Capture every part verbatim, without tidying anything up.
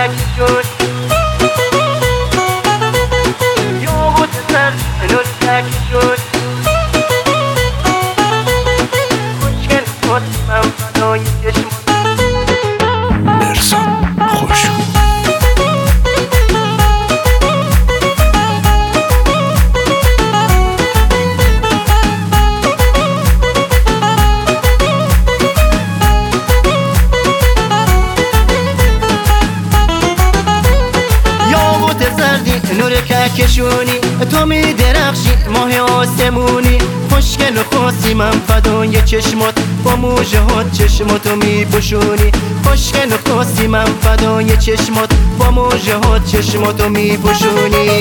کشون یاقوت سر نور کشون خوشگل خود من فدای چشم مرسان خوش نور کهکشونی تو می درخشی ماه آسمونی خوشگل و خاصی من فدای چشمات با موجه ها چشماتو می پوشونی خوشگل و خاصی من فدای چشمات با موجه ها چشماتو می پوشونی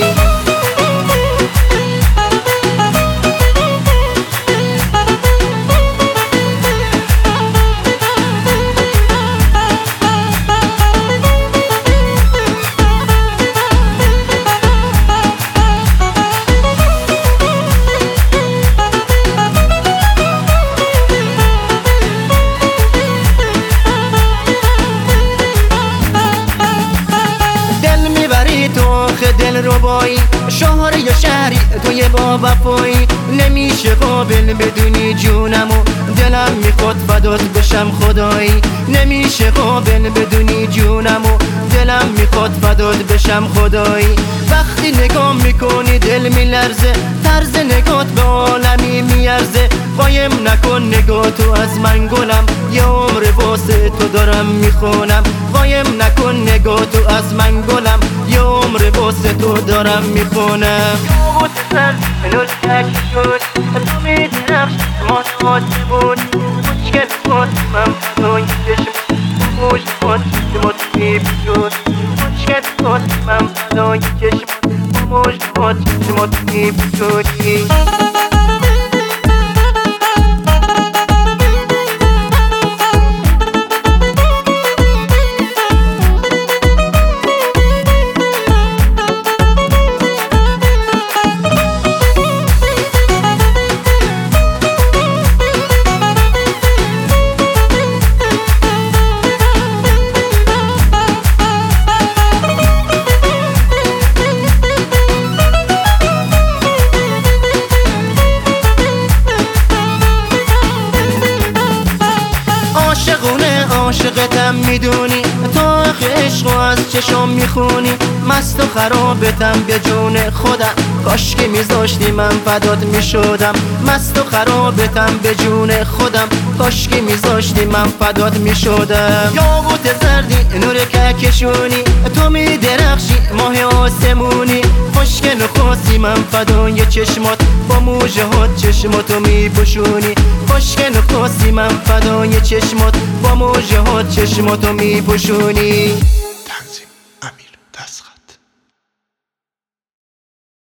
دل ربایی شهر یا شهری توی با وفایی نمیشه قابل بدونی جونمو دلم میخواد فدات بشم خدایی نمیشه قابل بدونی جونمو دلم میخواد فدات بشم خدایی وقتی نگاه میکنی دل میلرزه طرز نگات به عالمی میارزه قایم نکن نگاه تو از من گلم یه عمر واسه تو دارم میخونم قایم نکن نگاه تو از من گلم یه عمر واسه تو دارم میخونم یاقوت سر نور کشون تو می درخشی ماه آسمون خوشگل خود من فدای چشم موج خود چشمات می پوشون خوشگل خود من فدای چشم موج خود چشمات می پوشونی عاشقتم میدونی تو عشقو از چشم میخونی مست و خرابتم به جون خودم کاش که میذاشتی من فدات میشدم مست و خرابتم به جون خودم کاش که میذاشتی من فدات میشدم یاقوت زردی نور کهکشونی تو می درخشی ماه آسمونی خوشگل و خاصی من فدای چشمات با موجه ها چشماتو می پوشونی خوشگل و خاصی من فدای چشمات با موجه ها چشماتو می پوشونی